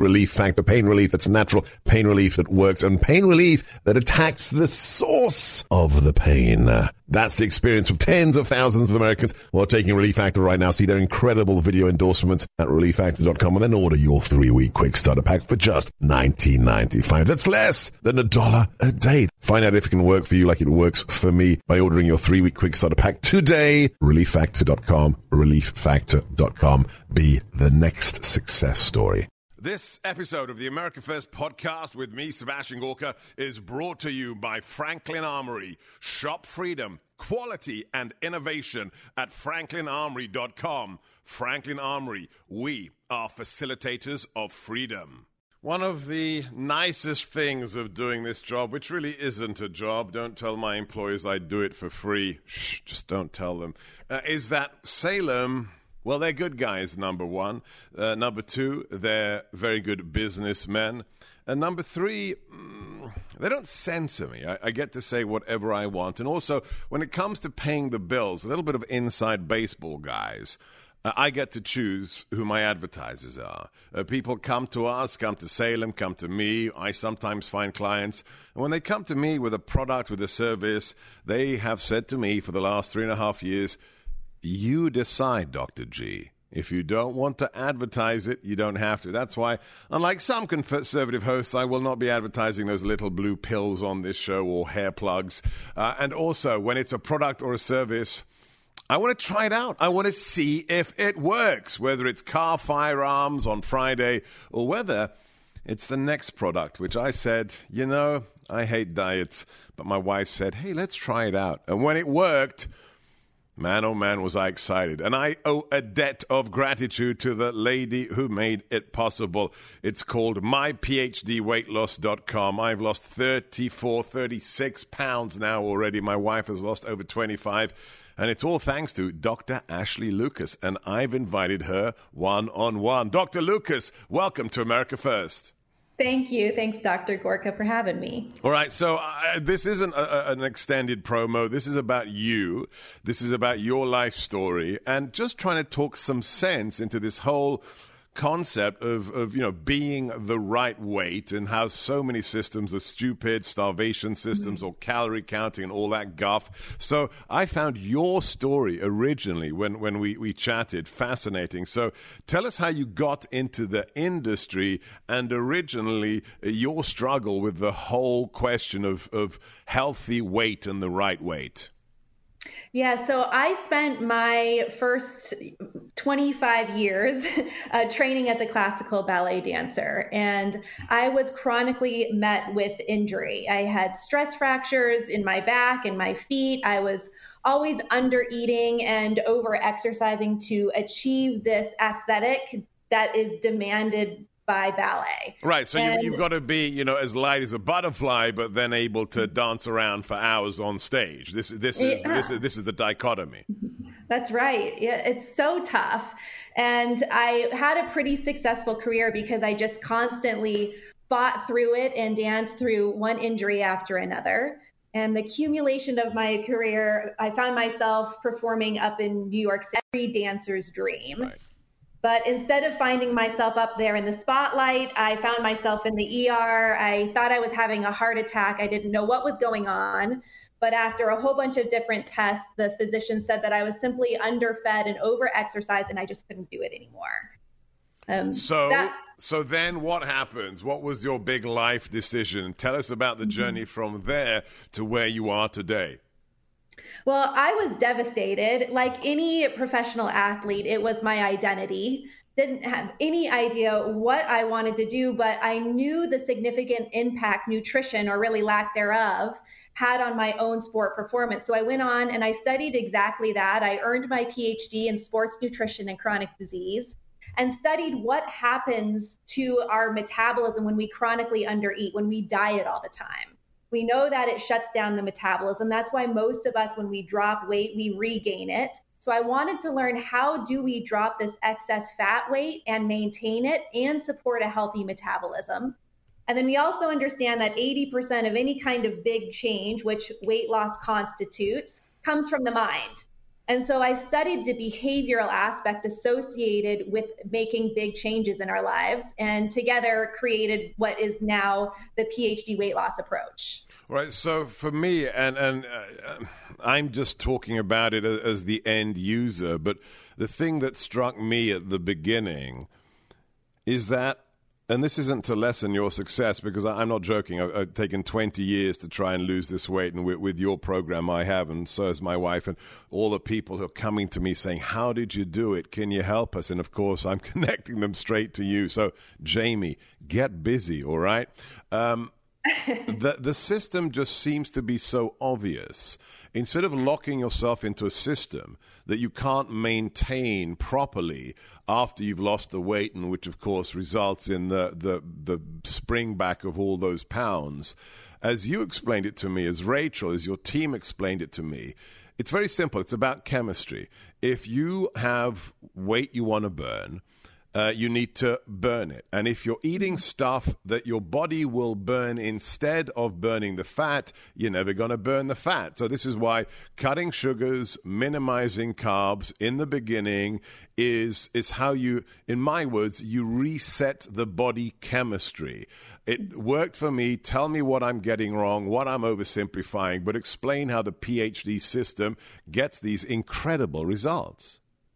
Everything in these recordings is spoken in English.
Relief Factor, pain relief that's natural, pain relief that works, and pain relief that attacks the source of the pain. That's the experience of tens of thousands of Americans who are taking Relief Factor right now. See their incredible video endorsements at relieffactor.com and then order your 3-week quick starter pack for just $19.95. That's less than $1 a day. Find out if it can work for you like it works for me by ordering your 3-week quick starter pack today. relieffactor.com, relieffactor.com. Be the next success story. This episode of the America First podcast with me, Sebastian Gorka, is brought to you by Franklin Armory. Shop freedom, quality, and innovation at franklinarmory.com. Franklin Armory, we are facilitators of freedom. One of the nicest things of doing this job, which really isn't a job, don't tell my employers I do it for free, just don't tell them, is that Salem... Well, they're good guys, number one. Number two, they're very good businessmen. And number three, they don't censor me. I get to say whatever I want. And also, when it comes to paying the bills, a little bit of inside baseball, guys. I get to choose who my advertisers are. People come to us, come to Salem, come to me. I sometimes find clients. And when they come to me with a product, with a service, they have said to me for the last 3.5 years, you decide, Dr. G. If you don't want to advertise it, you don't have to. That's why, unlike some conservative hosts, I will not be advertising those little blue pills on this show or hair plugs. And also, when it's a product or a service, I want to try it out. I want to see if it works, whether it's car firearms on Friday or whether it's the next product, which I said, you know, I hate diets. But my wife said, hey, let's try it out. And when it worked... Man, oh man, was I excited. And I owe a debt of gratitude to the lady who made it possible. It's called myphdweightloss.com. I've lost 36 pounds now already. My wife has lost over 25. And it's all thanks to Dr. Ashley Lucas. And I've invited her one-on-one. Dr. Lucas, welcome to America First. Thank you. Thanks, Dr. Gorka, for having me. All right. So this isn't an extended promo. This is about you. This is about your life story and just trying to talk some sense into this whole concept of being the right weight and how so many systems are stupid, starvation systems or calorie counting and all that guff. So I found your story originally when we chatted fascinating. So tell us how you got into the industry and originally your struggle with the whole question of healthy weight and the right weight. Yeah, so I spent my first 25 years training as a classical ballet dancer, and I was chronically met with injury. I had stress fractures in my back and my feet. I was always under eating and over exercising to achieve this aesthetic that is demanded by ballet. Right. So you've got to be, as light as a butterfly, but then able to dance around for hours on stage. This is the dichotomy. That's right. Yeah, it's so tough. And I had a pretty successful career because I just constantly fought through it and danced through one injury after another. And the accumulation of my career, I found myself performing up in New York City, every dancer's dream. Right. But instead of finding myself up there in the spotlight, I found myself in the ER. I thought I was having a heart attack. I didn't know what was going on. But after a whole bunch of different tests, the physician said that I was simply underfed and overexercised, and I just couldn't do it anymore. So then what happens? What was your big life decision? Tell us about the journey from there to where you are today. Well, I was devastated. Like any professional athlete, it was my identity. Didn't have any idea what I wanted to do, but I knew the significant impact nutrition, or really lack thereof, had on my own sport performance. So I went on and I studied exactly that. I earned my PhD in sports nutrition and chronic disease and studied what happens to our metabolism when we chronically undereat, when we diet all the time. We know that it shuts down the metabolism. That's why most of us, when we drop weight, we regain it. So I wanted to learn, how do we drop this excess fat weight and maintain it and support a healthy metabolism? And then we also understand that 80% of any kind of big change, which weight loss constitutes, comes from the mind. And so I studied the behavioral aspect associated with making big changes in our lives, and together created what is now the PhD weight loss approach. Right. So for me, and I'm just talking about it as the end user, but the thing that struck me at the beginning is that, and this isn't to lessen your success, because I'm not joking. I've taken 20 years to try and lose this weight, and with your program I have, and so has my wife, and all the people who are coming to me saying, how did you do it? Can you help us? And of course, I'm connecting them straight to you. So, Jamie, get busy, all right? The system just seems to be so obvious. Instead of locking yourself into a system that you can't maintain properly after you've lost the weight, and which of course results in the spring back of all those pounds, as you explained it to me, as Rachel, as your team explained it to me, it's very simple. It's about chemistry. If you have weight you want to burn, you need to burn it. And if you're eating stuff that your body will burn instead of burning the fat, you're never going to burn the fat. So this is why cutting sugars, minimizing carbs in the beginning is how you, in my words, you reset the body chemistry. It worked for me. Tell me what I'm getting wrong, what I'm oversimplifying, but explain how the PhD system gets these incredible results.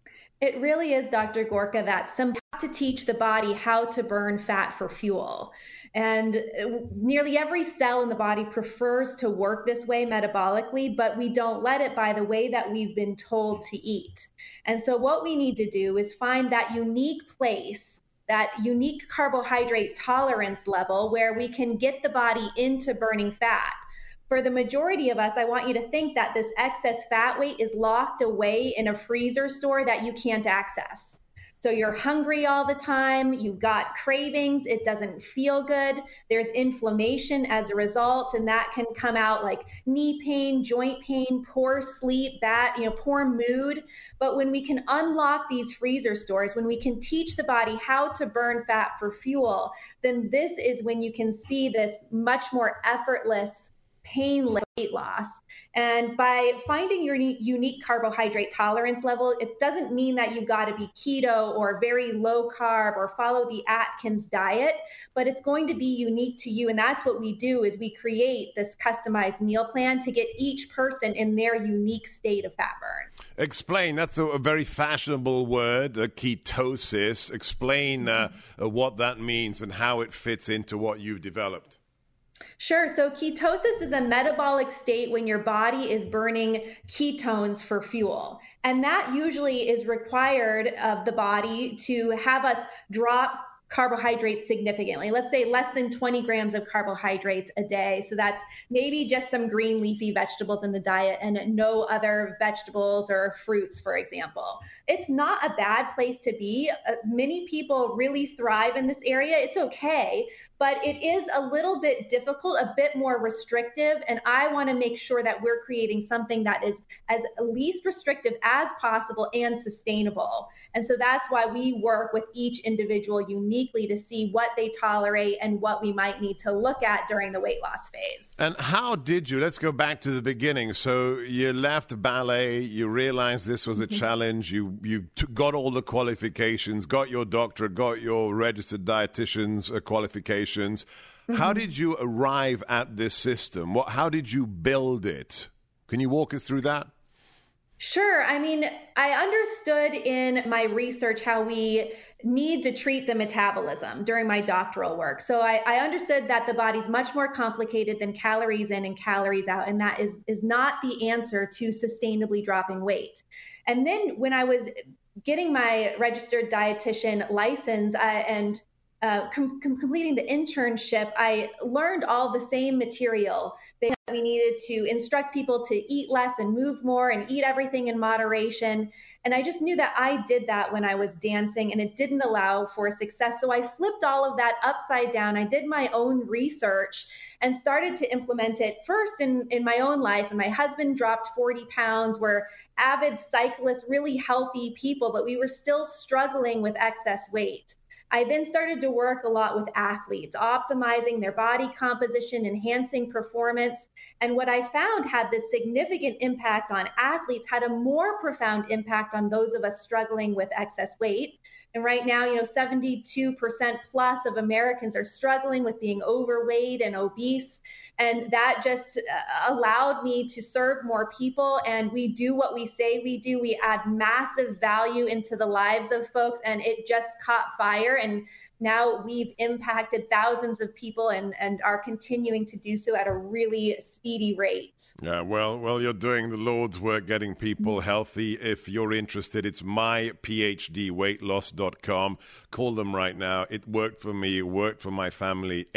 It really is, Dr. Gorka, that simple to teach the body how to burn fat for fuel. And nearly every cell in the body prefers to work this way metabolically, but we don't let it by the way that we've been told to eat. And so what we need to do is find that unique place, that unique carbohydrate tolerance level where we can get the body into burning fat. For the majority of us, I want you to think that this excess fat weight is locked away in a freezer store that you can't access. So you're hungry all the time, you've got cravings, it doesn't feel good, there's inflammation as a result, and that can come out like knee pain, joint pain, poor sleep, poor mood. But when we can unlock these freezer stores, when we can teach the body how to burn fat for fuel, then this is when you can see this much more effortless painless weight loss. And by finding your unique carbohydrate tolerance level, it doesn't mean that you've got to be keto or very low carb or follow the Atkins diet, but it's going to be unique to you. And that's what we do, is we create this customized meal plan to get each person in their unique state of fat burn. Explain, that's a very fashionable word, ketosis. Explain what that means and how it fits into what you've developed. Sure. So ketosis is a metabolic state when your body is burning ketones for fuel. And that usually is required of the body to have us drop carbohydrates significantly. Let's say less than 20 grams of carbohydrates a day. So that's maybe just some green leafy vegetables in the diet and no other vegetables or fruits, for example. It's not a bad place to be. Many people really thrive in this area. It's okay, but it is a little bit difficult, a bit more restrictive. And I want to make sure that we're creating something that is as least restrictive as possible and sustainable. And so that's why we work with each individual uniquely to see what they tolerate and what we might need to look at during the weight loss phase. And how did you, let's go back to the beginning. So you left ballet, you realized this was a challenge, you got all the qualifications, got your doctorate, got your registered dietitian's qualifications. How did you arrive at this system? How did you build it? Can you walk us through that? Sure. I mean, I understood in my research how we need to treat the metabolism during my doctoral work. So I understood that the body's much more complicated than calories in and calories out, and that is not the answer to sustainably dropping weight. And then when I was getting my registered dietitian license and completing the internship, I learned all the same material that we needed to instruct people to eat less and move more and eat everything in moderation. And I just knew that I did that when I was dancing, and it didn't allow for success. So I flipped all of that upside down. I did my own research and started to implement it first in my own life. And my husband dropped 40 pounds. We're avid cyclists, really healthy people, but we were still struggling with excess weight. I then started to work a lot with athletes, optimizing their body composition, enhancing performance. And what I found had this significant impact on athletes had a more profound impact on those of us struggling with excess weight. And right now, 72% plus of Americans are struggling with being overweight and obese. And that just allowed me to serve more people. And we do what we say we do. We add massive value into the lives of folks, and it just caught fire. And now we've impacted thousands of people and are continuing to do so at a really speedy rate. Yeah, well, you're doing the Lord's work getting people healthy. If you're interested, it's myphdweightloss.com. Call them right now. It worked for me. It worked for my family.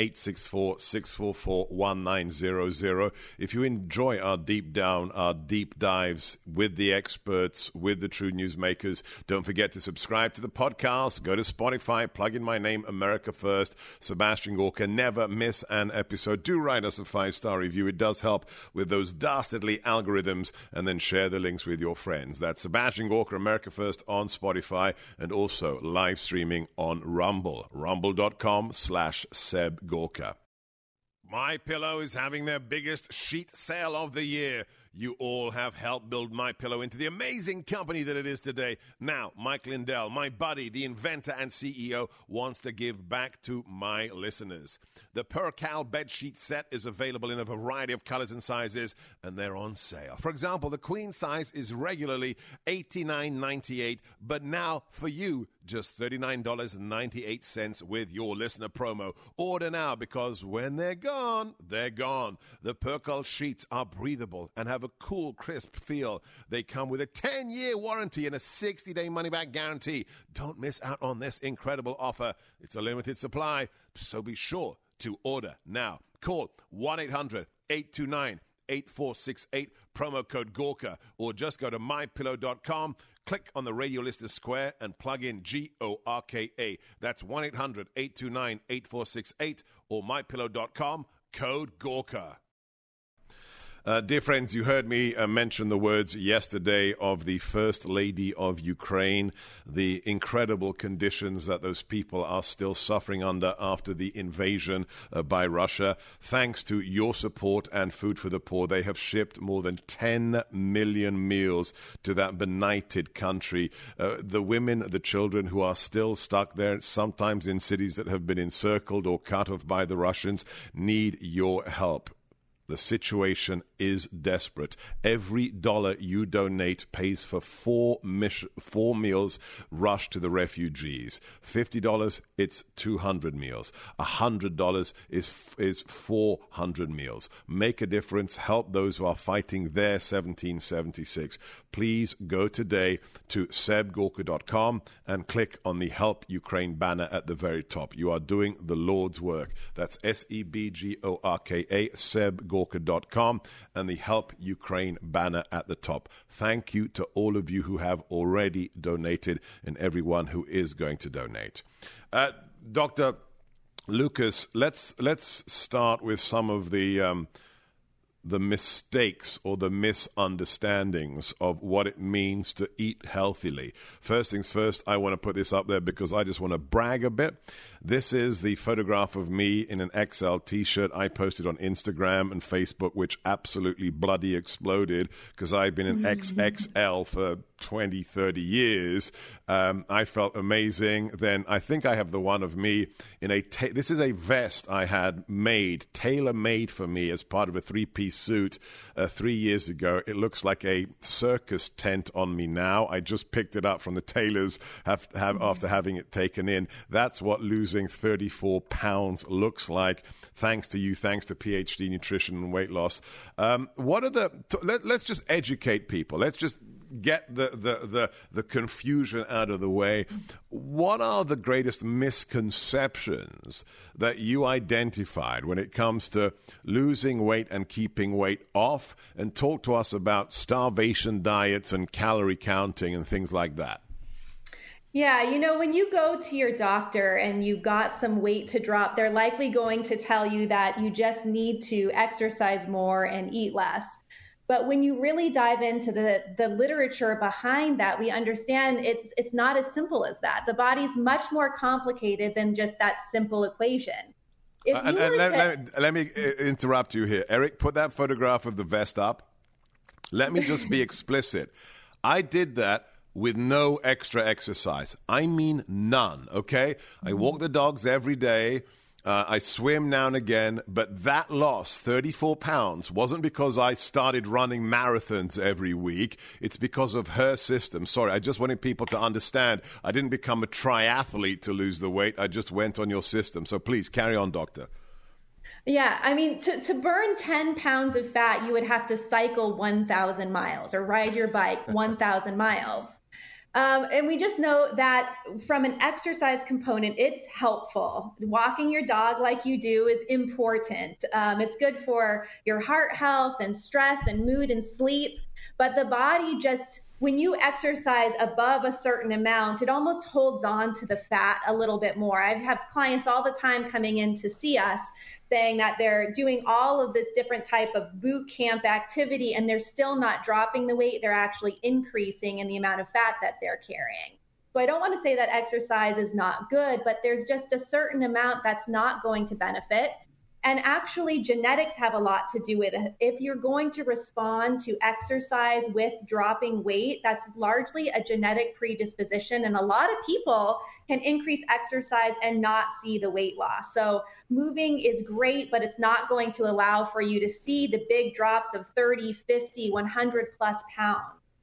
864-644-1900. If you enjoy our deep dives with the experts, with the true newsmakers, don't forget to subscribe to the podcast. Go to Spotify, plug in my name, America First, Sebastian Gorka. Never miss an episode. Do write us a 5-star review. It does help with those dastardly algorithms, and then share the links with your friends. That's Sebastian Gorka, America First on Spotify, and also live streaming on Rumble, rumble.com/Seb Gorka. MyPillow is having their biggest sheet sale of the year. You all have helped build MyPillow into the amazing company that it is today. Now, Mike Lindell, my buddy, the inventor and CEO, wants to give back to my listeners. The Percale bedsheet set is available in a variety of colors and sizes, and they're on sale. For example, the queen size is regularly $89.98, but now for you, just $39.98 with your listener promo. Order now, because when they're gone, they're gone. The Percale sheets are breathable and have a cool, crisp feel. They come with a 10-year warranty and a 60-day money-back guarantee. Don't miss out on this incredible offer. It's a limited supply, so be sure to order now. Call 1-800-829-8468, promo code Gorka, or just go to mypillow.com. Click on the radio listener square and plug in GORKA. That's 1-800-829-8468 or mypillow.com, code Gorka. Dear friends, you heard me mention the words yesterday of the First Lady of Ukraine, the incredible conditions that those people are still suffering under after the invasion by Russia. Thanks to your support and Food for the Poor, they have shipped more than 10 million meals to that benighted country. The women, the children who are still stuck there, sometimes in cities that have been encircled or cut off by the Russians, need your help. The situation is desperate. Every dollar you donate pays for four meals rushed to the refugees. $50, it's 200 meals. $100 is 400 meals. Make a difference. Help those who are fighting their 1776. Please go today to sebgorka.com and click on the Help Ukraine banner at the very top. You are doing the Lord's work. That's SEBGORKA, sebgorka.com, and the Help Ukraine banner at the top. Thank you to all of you who have already donated and everyone who is going to donate. Dr. Lucas, let's start with some of the mistakes or the misunderstandings of what it means to eat healthily. First things first, I want to put this up there because I just want to brag a bit. This is the photograph of me in an XL t-shirt I posted on Instagram and Facebook, which absolutely bloody exploded because I've been an XXL for 20, 30 years. I felt amazing. Then I think I have the one of me in this is a vest I had made, tailor-made for me as part of a 3-piece suit 3 years ago. It looks like a circus tent on me now. I just picked it up from the tailors after having it taken in. That's what losing 34 pounds looks like. Thanks to you, thanks to PhD Nutrition and Weight Loss. Let's just educate people. Let's just get the confusion out of the way. What are the greatest misconceptions that you identified when it comes to losing weight and keeping weight off? And talk to us about starvation diets and calorie counting and things like that. Yeah, when you go to your doctor and you got some weight to drop, they're likely going to tell you that you just need to exercise more and eat less. But when you really dive into the literature behind that, we understand it's not as simple as that. The body's much more complicated than just that simple equation. Let me interrupt you here. Eric, put that photograph of the vest up. Let me just be explicit. I did that with no extra exercise. I mean none, okay? I walk the dogs every day. I swim now and again, but that loss, 34 pounds, wasn't because I started running marathons every week. It's because of her system. Sorry, I just wanted people to understand. I didn't become a triathlete to lose the weight. I just went on your system. So please, carry on, doctor. Yeah, I mean, to burn 10 pounds of fat, you would have to cycle 1,000 miles or ride your bike 1,000 miles. And we just know that from an exercise component, it's helpful. Walking your dog like you do is important. It's good for your heart health and stress and mood and sleep. But the body just, when you exercise above a certain amount, it almost holds on to the fat a little bit more. I have clients all the time coming in to see us saying that they're doing all of this different type of boot camp activity and they're still not dropping the weight. They're actually increasing in the amount of fat that they're carrying. So I don't want to say that exercise is not good, but there's just a certain amount that's not going to benefit. And actually, genetics have a lot to do with it. If you're going to respond to exercise with dropping weight, that's largely a genetic predisposition. And a lot of people can increase exercise and not see the weight loss. So moving is great, but it's not going to allow for you to see the big drops of 30, 50, 100 plus pounds.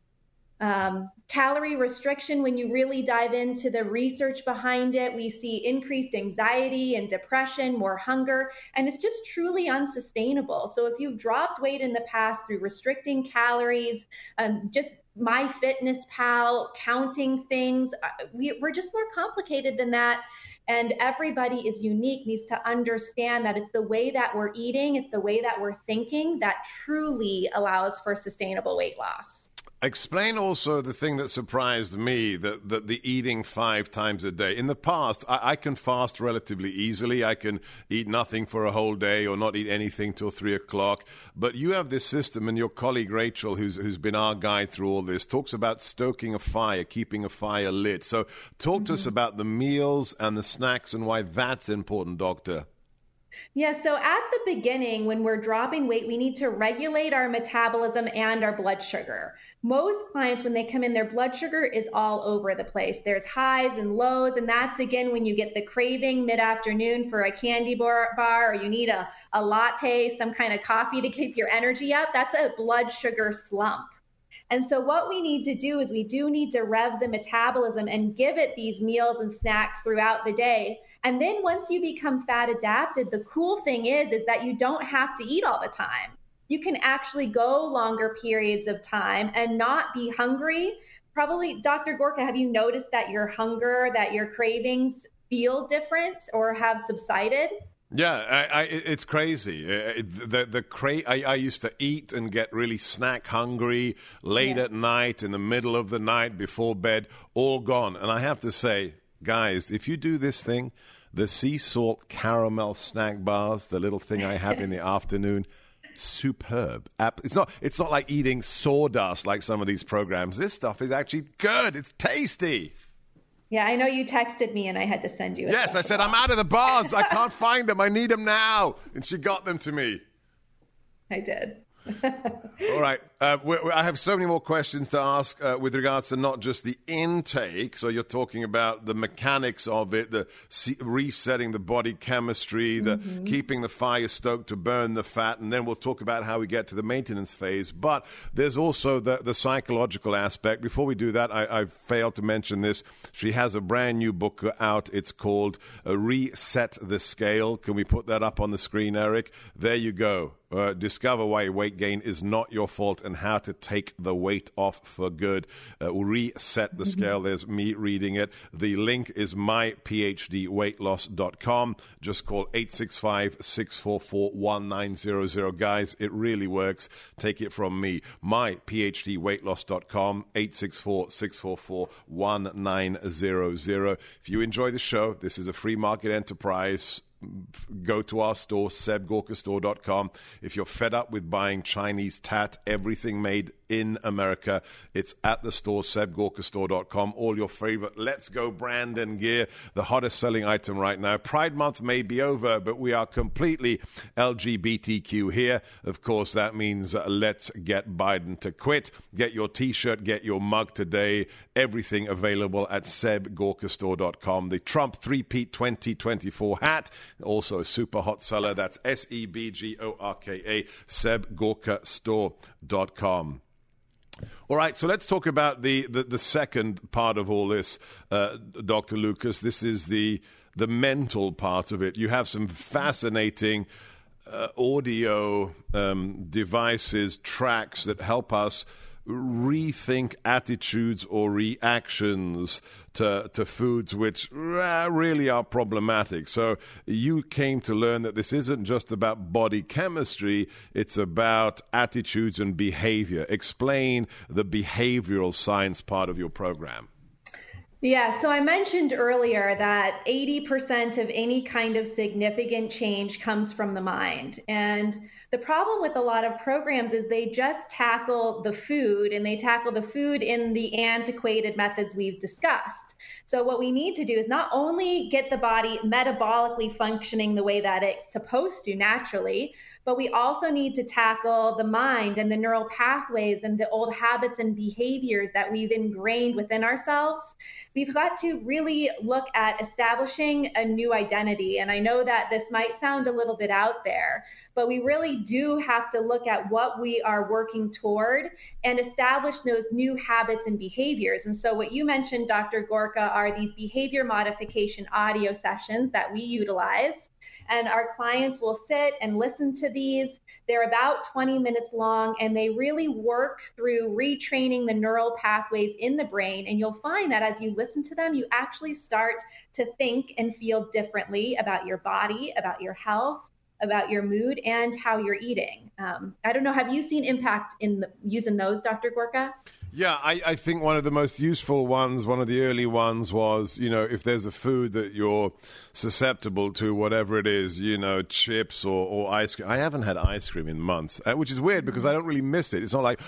Calorie restriction, when you really dive into the research behind it, we see increased anxiety and depression, more hunger, and it's just truly unsustainable. So if you've dropped weight in the past through restricting calories, just MyFitnessPal, counting things, we're just more complicated than that. And everybody is unique, needs to understand that it's the way that we're eating, it's the way that we're thinking that truly allows for sustainable weight loss. Explain also the thing that surprised me, that the eating 5 times a day. In the past, I can fast relatively easily. I can eat nothing for a whole day or not eat anything till 3 o'clock. But you have this system, and your colleague Rachel, who's been our guide through all this, talks about stoking a fire, keeping a fire lit. So talk to us about the meals and the snacks and why that's important, doctor. Yeah, so at the beginning, when we're dropping weight, we need to regulate our metabolism and our blood sugar. Most clients, when they come in, their blood sugar is all over the place. There's highs and lows, and that's, again, when you get the craving mid-afternoon for a candy bar or you need a latte, some kind of coffee to keep your energy up. That's a blood sugar slump. And so what we need to do is we do need to rev the metabolism and give it these meals and snacks throughout the day. And then once you become fat adapted, the cool thing is that you don't have to eat all the time. You can actually go longer periods of time and not be hungry. Probably, Dr. Gorka, have you noticed that your hunger, that your cravings feel different or have subsided? Yeah, it's crazy. I used to eat and get really snack hungry late at night, in the middle of the night, before bed, all gone. And I have to say, guys, if you do this thing, the sea salt caramel snack bars, the little thing I have in the afternoon, superb. It's not like eating sawdust like some of these programs. This stuff is actually good. It's tasty. Yeah, I know you texted me and I had to send you. Yes, I said, I'm out of the bars. I can't find them. I need them now. And she got them to me. I did. All right. I have so many more questions to ask with regards to not just the intake. So you're talking about the mechanics of it, the resetting the body chemistry, the keeping the fire stoked to burn the fat. And then we'll talk about how we get to the maintenance phase. But there's also the psychological aspect. Before we do that, I failed to mention this. She has a brand new book out. It's called Reset the Scale. Can we put that up on the screen, Eric? There you go. Discover why weight gain is not your fault and how to take the weight off for good. Reset the Scale. There's me reading it. The link is myphdweightloss.com. Just call 865-644-1900. Guys, it really works. Take it from me. myphdweightloss.com, 864-644-1900. If you enjoy the show, this is a free market enterprise. go to our store, sebgorkastore.com. If you're fed up with buying Chinese tat, everything made in America, it's at the store, sebgorkastore.com. All your favorite Let's Go brand and gear, the hottest selling item right now. Pride Month may be over, but we are completely LGBTQ here. Of course, that means let's get Biden to quit. Get your T-shirt, get your mug today. Everything available at sebgorkastore.com. The Trump 3-peat 2024 hat, also a super hot seller. That's SEBGORKA, sebgorkastore.com. All right, so let's talk about the second part of all this, Dr. Lucas. This is the mental part of it. You have some fascinating audio devices, tracks that help us rethink attitudes or reactions to foods which really are problematic. So you came to learn that this isn't just about body chemistry, it's about attitudes and behavior. Explain the behavioral science part of your program. Yeah, so I mentioned earlier that 80% of any kind of significant change comes from the mind. And the problem with a lot of programs is they just tackle the food, and they tackle the food in the antiquated methods we've discussed. So what we need to do is not only get the body metabolically functioning the way that it's supposed to naturally, but we also need to tackle the mind and the neural pathways and the old habits and behaviors that we've ingrained within ourselves. We've got to really look at establishing a new identity. And I know that this might sound a little bit out there, but we really do have to look at what we are working toward and establish those new habits and behaviors. And so what you mentioned, Dr. Gorka, are these behavior modification audio sessions that we utilize. And our clients will sit and listen to these. They're about 20 minutes long, and they really work through retraining the neural pathways in the brain. And you'll find that as you listen to them, you actually start to think and feel differently about your body, about your health, about your mood, and how you're eating. I don't know, have you seen impact in using those, Dr. Gorka? Yeah, I think one of the most useful ones, one of the early ones was, if there's a food that you're susceptible to, whatever it is, chips or ice cream. I haven't had ice cream in months, which is weird because I don't really miss it. It's not like,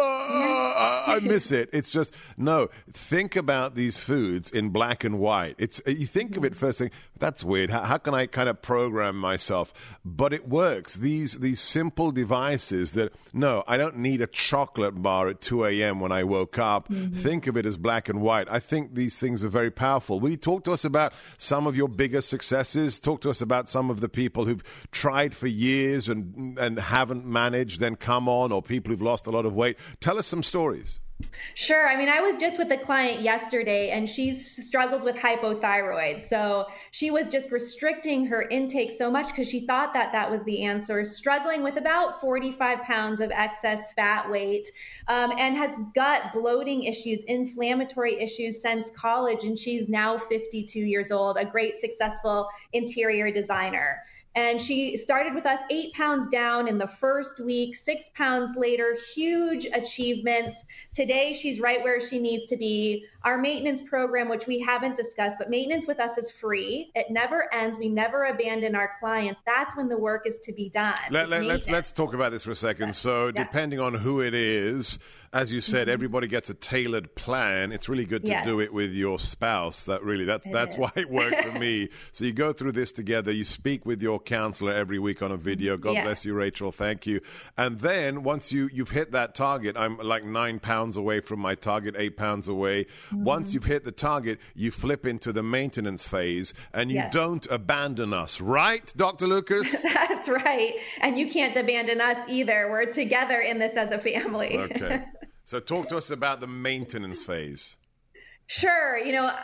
I miss it. It's just, no, think about these foods in black and white. You think of it first thing, that's weird. How can I kind of program myself? But it works. These simple devices that, no, I don't need a chocolate bar at 2 a.m. when I woke up. Think of it as black and white. I think these things are very powerful. Will you talk to us about some of your biggest successes? Talk to us about some of the people who've tried for years and haven't managed, then come on, or people who've lost a lot of weight. Tell us some stories. Sure. I mean, I was just with a client yesterday, and she struggles with hypothyroid. So she was just restricting her intake so much because she thought that that was the answer, struggling with about 45 pounds of excess fat weight, and has gut bloating issues, inflammatory issues since college. And she's now 52 years old, a great successful interior designer. And she started with us 8 pounds down in the first week, 6 pounds later, huge achievements. Today, she's right where she needs to be. Our maintenance program, which we haven't discussed, but maintenance with us is free. It never ends. We never abandon our clients. That's when the work is to be done. Let's talk about this for a second. So depending on who it is, as you said, everybody gets a tailored plan. It's really good to do it with your spouse. That's why it worked for me. So you go through this together. You speak with your counselor every week on a video. God bless you, Rachel. Thank you. And then once you've hit that target, I'm like 9 pounds away from my target, 8 pounds away. Once you've hit the target, you flip into the maintenance phase, and you don't abandon us, right, Dr. Lucas? That's right. And you can't abandon us either. We're together in this as a family. Okay. So talk to us about the maintenance phase. Sure.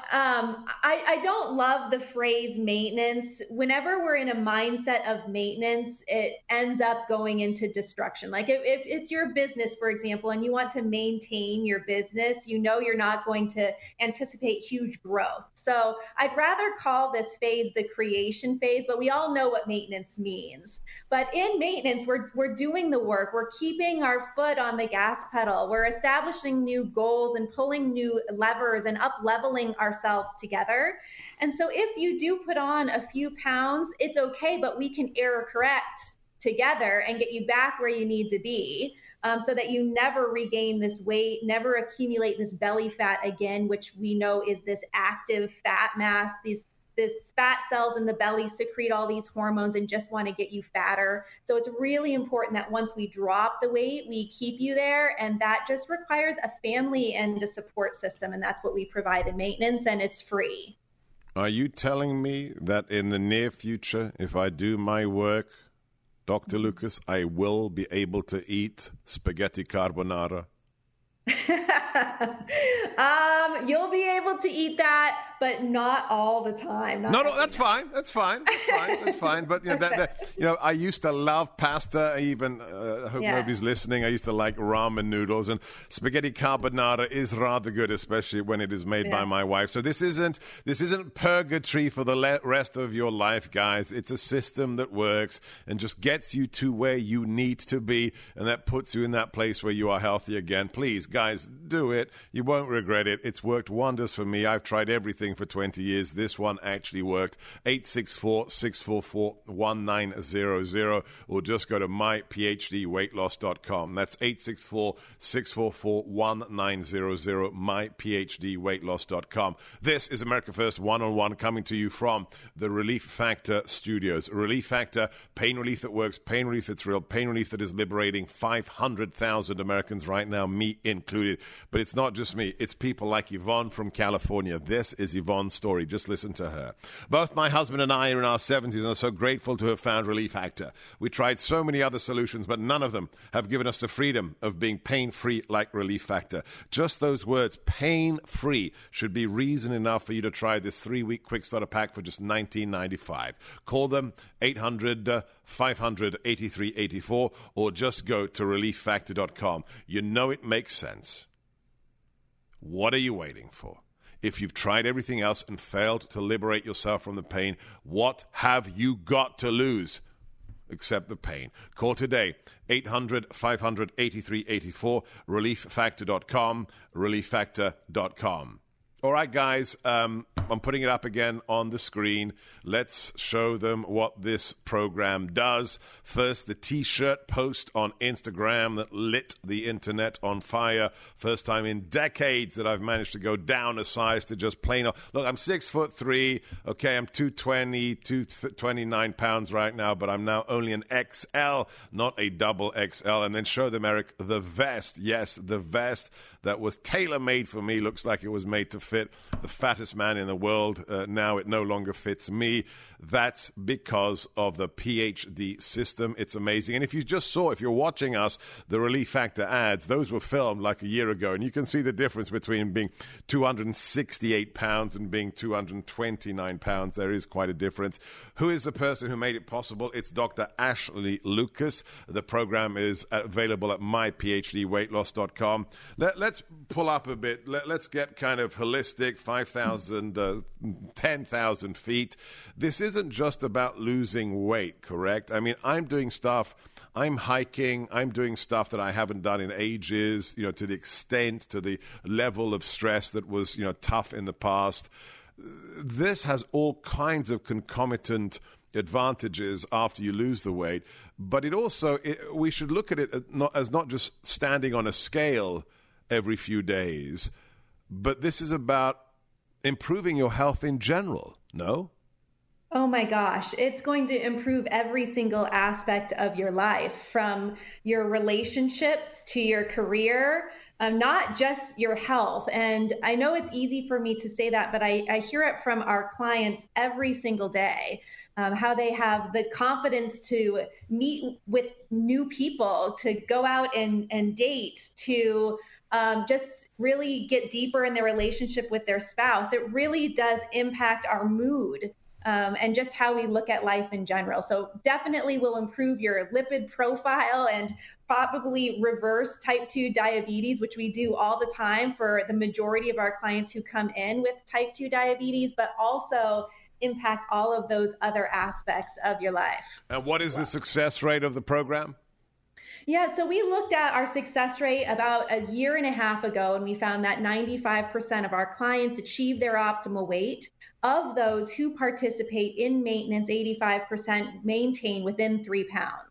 I don't love the phrase maintenance. Whenever we're in a mindset of maintenance, it ends up going into destruction. Like if it's your business, for example, and you want to maintain your business, you're not going to anticipate huge growth. So I'd rather call this phase the creation phase, but we all know what maintenance means. But in maintenance, we're doing the work. We're keeping our foot on the gas pedal. We're establishing new goals and pulling new levers and up leveling ourselves together. And so if you do put on a few pounds, it's okay, but we can error correct together and get you back where you need to be. So that you never regain this weight, never accumulate this belly fat again, which we know is this active fat mass. This fat cells in the belly secrete all these hormones and just want to get you fatter. So it's really important that once we drop the weight, we keep you there. And that just requires a family and a support system. And that's what we provide in maintenance, and it's free. Are you telling me that in the near future, if I do my work, Dr. Lucas, I will be able to eat spaghetti carbonara? You'll be able to eat that, but not all the time. No, that's fine. That's fine. But I used to love pasta. I even hope nobody's listening. I used to like ramen noodles, and spaghetti carbonara is rather good, especially when it is made by my wife. So this isn't purgatory for the rest of your life, guys. It's a system that works and just gets you to where you need to be, and that puts you in that place where you are healthy again. Please, guys, do it. You won't regret it. It's worked wonders for me. I've tried everything for 20 years. This one actually worked. 864-644-1900, or just go to myphdweightloss.com. That's 864-644-1900, myphdweightloss.com. This is America First One-on-One, coming to you from the Relief Factor Studios. Relief Factor, pain relief that works, pain relief that's real, pain relief that is liberating 500,000 Americans right now, me included. But it's not just me. It's people like Yvonne from California. This is Yvonne's story. Just listen to her. Both my husband and I are in our 70s and are so grateful to have found Relief Factor. We tried so many other solutions, but none of them have given us the freedom of being pain-free like Relief Factor. Just those words, pain-free, should be reason enough for you to try this 3-week quick starter pack for just $19.95. Call them 800-500-8384, or just go to relieffactor.com. You know it makes sense. What are you waiting for? If you've tried everything else and failed to liberate yourself from the pain, what have you got to lose except the pain? Call today, 800-500-8384, relieffactor.com, relieffactor.com. All right, guys, I'm putting it up again on the screen. Let's show them what this program does. First, the T-shirt post on Instagram that lit the internet on fire. First time in decades that I've managed to go down a size to just plain. Look, I'm 6'3". Okay, I'm 220, 229 pounds right now, but I'm now only an XL, not a double XL. And then show them, Eric, the vest. Yes, the vest that was tailor-made for me. Looks like it was made to fit the fattest man in the world. Now it no longer fits me. That's because of the PhD system. It's amazing. And if you're watching us, the Relief Factor ads, those were filmed like a year ago. And you can see the difference between being 268 pounds and being 229 pounds. There is quite a difference. Who is the person who made it possible? It's Dr. Ashley Lucas. The program is available at myphdweightloss.com. Let's pull up a bit. Let's get kind of holistic, 5,000, 10,000 feet. This isn't just about losing weight, correct? I mean, I'm hiking, I'm doing stuff that I haven't done in ages, to the extent, to the level of stress that was, tough in the past. This has all kinds of concomitant advantages after you lose the weight, but we should look at it as not just standing on a scale every few days, but this is about improving your health in general, no? Oh my gosh, it's going to improve every single aspect of your life, from your relationships to your career, not just your health. And I know it's easy for me to say that, but I hear it from our clients every single day. How they have the confidence to meet with new people, to go out and date, to just really get deeper in their relationship with their spouse. It really does impact our mood and just how we look at life in general. So definitely will improve your lipid profile and probably reverse type 2 diabetes, which we do all the time for the majority of our clients who come in with type 2 diabetes, but also impact all of those other aspects of your life. And what is the success rate of the program? Yeah, so we looked at our success rate about a year and a half ago, and we found that 95% of our clients achieve their optimal weight. Of those who participate in maintenance, 85% maintain within 3 pounds.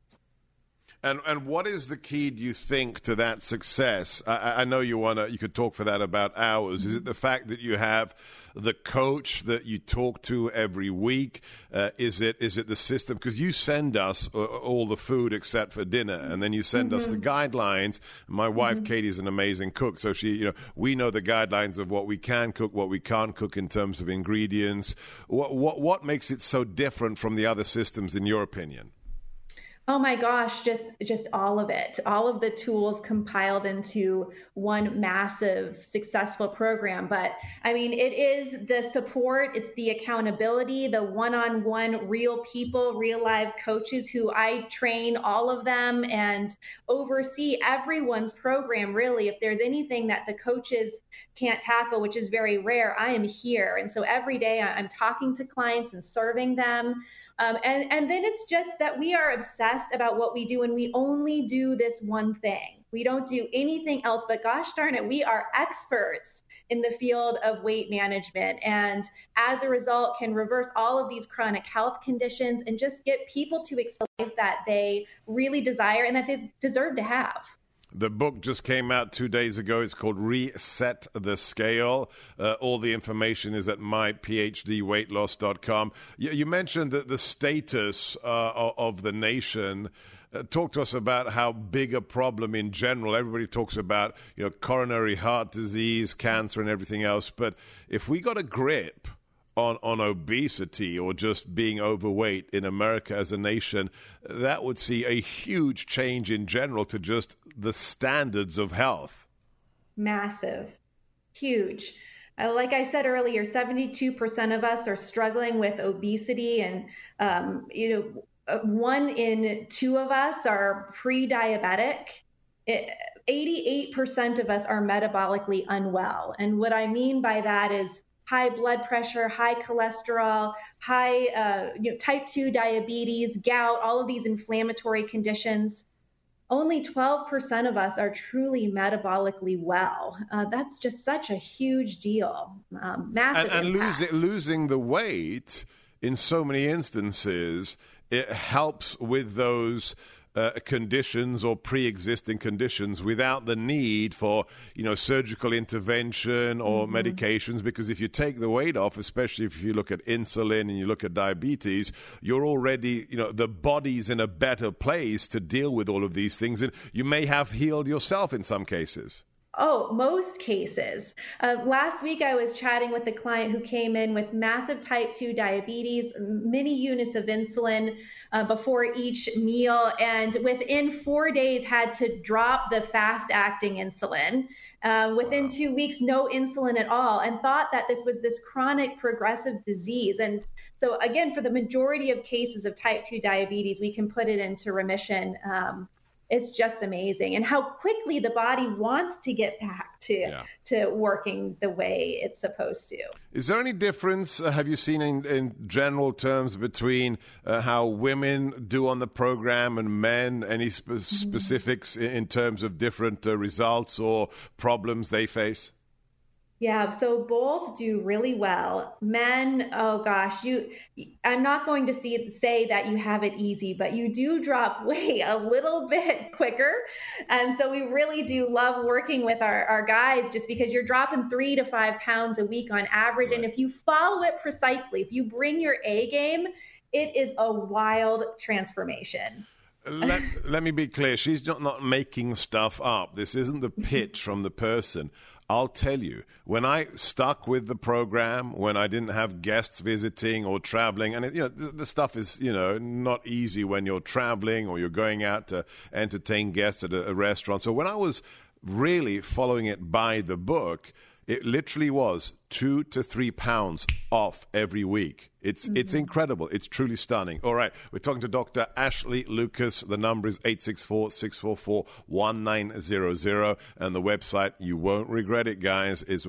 And what is the key, do you think, to that success? I know you could talk for that about hours. Is it the fact that you have the coach that you talk to every week? Is it the system? Because you send us all the food except for dinner, and then you send us the guidelines. My wife Katie is an amazing cook, so we know the guidelines of what we can cook, what we can't cook in terms of ingredients. What makes it so different from the other systems, in your opinion? Oh my gosh, just all of it, all of the tools compiled into one massive successful program. But I mean, it is the support, it's the accountability, the one-on-one real people, real live coaches who I train all of them and oversee everyone's program. Really, if there's anything that the coaches can't tackle, which is very rare, I am here. And so every day I'm talking to clients and serving them. And then it's just that we are obsessed about what we do, and we only do this one thing. We don't do anything else, but gosh darn it, we are experts in the field of weight management. And as a result, can reverse all of these chronic health conditions and just get people to experience life that they really desire and that they deserve to have. The book just came out 2 days ago. It's called Reset the Scale. All the information is at myphdweightloss.com. You mentioned that the status of the nation. Talk to us about how big a problem in general. Everybody talks about coronary heart disease, cancer, and everything else. But if we got a grip on obesity or just being overweight in America as a nation, that would see a huge change in general to just the standards of health. Massive, huge. Like I said earlier, 72% of us are struggling with obesity, and 1 in 2 of us are pre-diabetic. 88% of us are metabolically unwell. And what I mean by that is high blood pressure, high cholesterol, high type 2 diabetes, gout, all of these inflammatory conditions. Only 12% of us are truly metabolically well. That's just such a huge deal, massive and impact. losing the weight in so many instances, it helps with those conditions or pre-existing conditions without the need for surgical intervention or medications, because if you take the weight off, especially if you look at insulin and you look at diabetes, you're already the body's in a better place to deal with all of these things, and you may have healed yourself in some cases. Oh, most cases. Last week, I was chatting with a client who came in with massive type 2 diabetes, many units of insulin before each meal, and within 4 days had to drop the fast-acting insulin. Within 2 weeks, no insulin at all, and thought that this was this chronic progressive disease. And so again, for the majority of cases of type 2 diabetes, we can put it into remission. It's just amazing, and how quickly the body wants to get back to working the way it's supposed to. Is there any difference, have you seen in general terms, between how women do on the program and men? Any specifics in terms of different results or problems they face? Yeah, so both do really well. Men, oh gosh, I'm not going to say that you have it easy, but you do drop weight a little bit quicker. And so we really do love working with our guys, just because you're dropping 3 to 5 pounds a week on average. Right. And if you follow it precisely, if you bring your A game, it is a wild transformation. Let me be clear. She's not making stuff up. This isn't the pitch from the person. I'll tell you, when I stuck with the program, when I didn't have guests visiting or traveling, and the stuff is not easy when you're traveling or you're going out to entertain guests at a restaurant. So when I was really following it by the book, it literally was 2 to 3 pounds off every week. It's incredible. It's truly stunning. All right, we're talking to Dr. Ashley Lucas. The number is 864-644-1900. And the website, you won't regret it, guys, is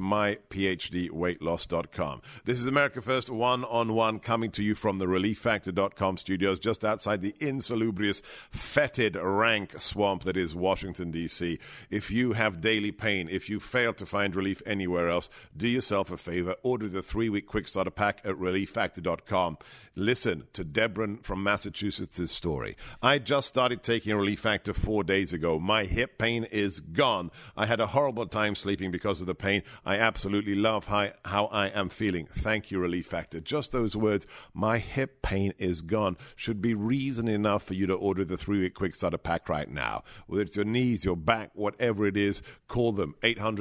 myphdweightloss.com. This is America First One-on-One coming to you from the ReliefFactor.com studios just outside the insalubrious, fetid, rank swamp that is Washington, D.C. If you have daily pain, if you fail to find relief anywhere else, do yourself a favor. Order the 3-week quick starter pack at ReliefFactor.com. Listen to Deborah from Massachusetts' story. I just started taking Relief Factor 4 days ago. My hip pain is gone. I had a horrible time sleeping because of the pain. I absolutely love how I am feeling. Thank you, Relief Factor. Just those words, my hip pain is gone, should be reason enough for you to order the 3-week quick starter pack right now. Whether it's your knees, your back, whatever it is, call them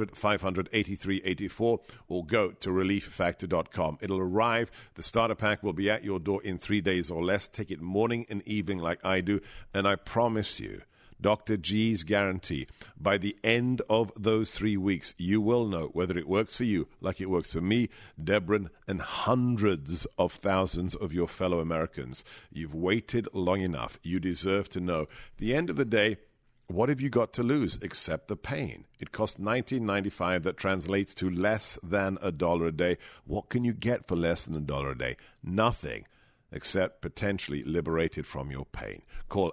800-500-8384 or go to ReliefFactor.com. It'll arrive. The starter pack will be at your door in 3 days or less. Take it morning and evening like I do. And I promise you, Dr. G's guarantee, by the end of those 3 weeks, you will know whether it works for you like it works for me, Deborah, and hundreds of thousands of your fellow Americans. You've waited long enough. You deserve to know. At the end of the day, what have you got to lose except the pain? It costs $19.95. That translates to less than $1 a day. What can you get for less than $1 a day? Nothing, except potentially liberated from your pain. Call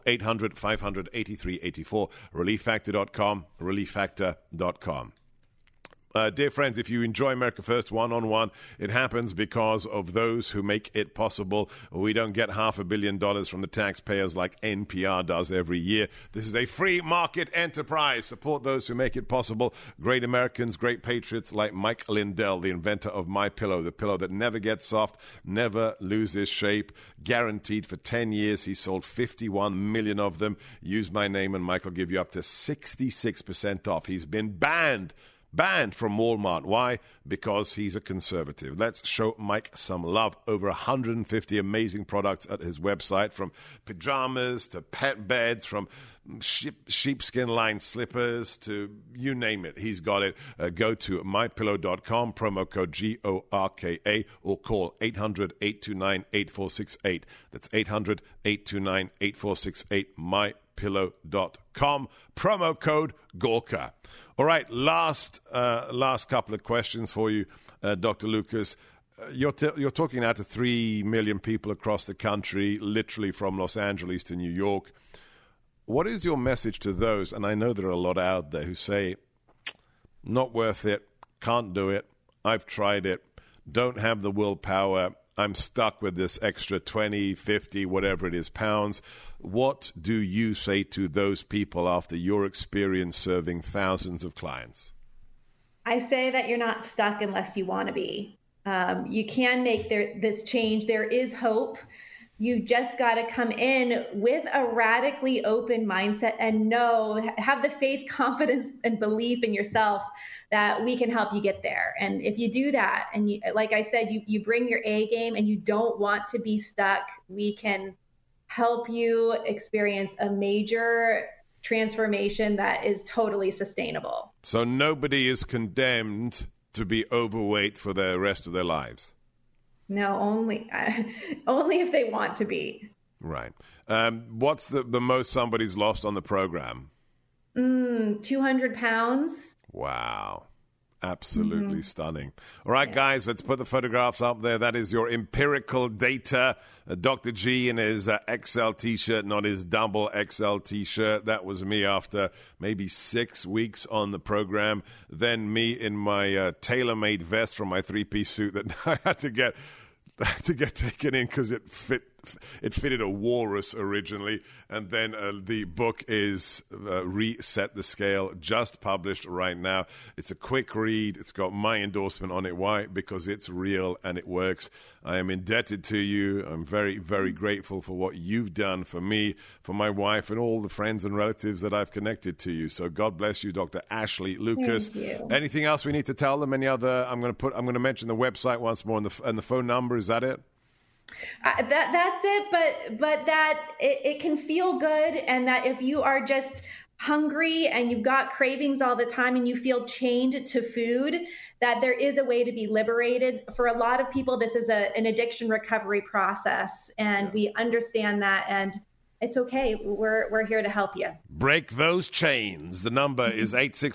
800-500-8384, ReliefFactor.com, ReliefFactor.com. Dear friends, if you enjoy America First One-on-One, it happens because of those who make it possible. We don't get $500 million from the taxpayers like NPR does every year. This is a free market enterprise. Support those who make it possible. Great Americans, great patriots like Mike Lindell, the inventor of MyPillow, the pillow that never gets soft, never loses shape, guaranteed for 10 years. He sold 51 million of them. Use my name and Mike will give you up to 66% off. He's been banned from Walmart. Why? Because he's a conservative. Let's show Mike some love. Over 150 amazing products at his website, from pajamas to pet beds, from sheepskin-lined slippers to you name it. He's got it. Go to mypillow.com, promo code GORKA, or call 800-829-8468. That's 800-829-8468, mypillow.com, promo code GORKA. All right, last couple of questions for you, Dr. Lucas. You're talking now to 3 million people across the country, literally from Los Angeles to New York. What is your message to those, and I know there are a lot out there who say, not worth it, can't do it, I've tried it, don't have the willpower, I'm stuck with this extra 20, 50, whatever it is, pounds. What do you say to those people after your experience serving thousands of clients? I say that you're not stuck unless you want to be. You can make this change. There is hope. You've just got to come in with a radically open mindset and have the faith, confidence, and belief in yourself that we can help you get there. And if you do that, and you, like I said, you bring your A game and you don't want to be stuck, we can help you experience a major transformation that is totally sustainable. So nobody is condemned to be overweight for the rest of their lives? No, only if they want to be. Right. What's the most somebody's lost on the program? 200 pounds. Wow. Absolutely stunning. All right, guys, let's put the photographs up there. That is your empirical data. Dr. G in his XL T-shirt, not his double XL T-shirt. That was me after maybe 6 weeks on the program. Then me in my tailor-made vest from my three-piece suit that I had to get taken in because it fitted a walrus originally. And then the book is Reset the Scale, just published right now. It's a quick read. It's got my endorsement on it. Why? Because it's real and it works. I am indebted to you. I'm very, very grateful for what you've done for me, for my wife, and all the friends and relatives that I've connected to you. So God bless you, Dr. Ashley Lucas. Thank you. Anything else we need to tell them? Any other? I'm going to mention the website once more and the phone number. Is that it? That's it, but that it can feel good, and that if you are just hungry and you've got cravings all the time and you feel chained to food, that there is a way to be liberated. For a lot of people, this is an addiction recovery process, and we understand that, and it's okay. We're here to help you. Break those chains. The number is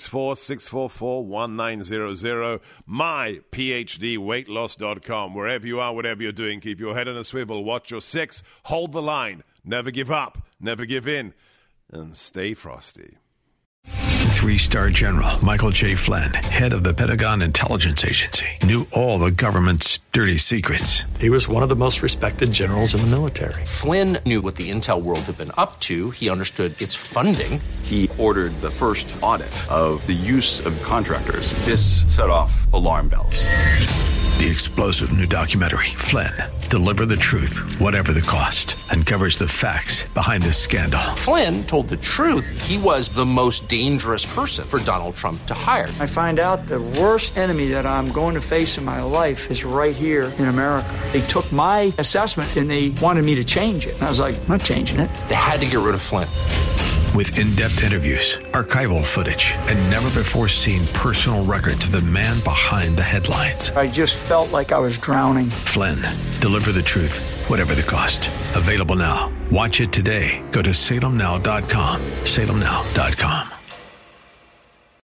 864-644-1900. MyPhDWeightLoss.com. Wherever you are, whatever you're doing, keep your head on a swivel. Watch your six. Hold the line. Never give up. Never give in. And stay frosty. 3-star General Michael J. Flynn, head of the Pentagon Intelligence Agency, knew all the government's dirty secrets. He was one of the most respected generals in the military. Flynn knew what the intel world had been up to. He understood its funding. He ordered the first audit of the use of contractors. This set off alarm bells. The explosive new documentary, Flynn, Deliver the Truth, Whatever the Cost, uncovers the facts behind this scandal. Flynn told the truth. He was the most dangerous person for Donald Trump to hire. I find out the worst enemy that I'm going to face in my life is right here in America. They took my assessment and they wanted me to change it. And I was like, I'm not changing it. They had to get rid of Flynn. With in-depth interviews, archival footage, and never-before-seen personal records of the man behind the headlines. I just felt like I was drowning. Flynn, Deliver the Truth, Whatever the Cost. Available now. Watch it today. Go to salemnow.com. salemnow.com.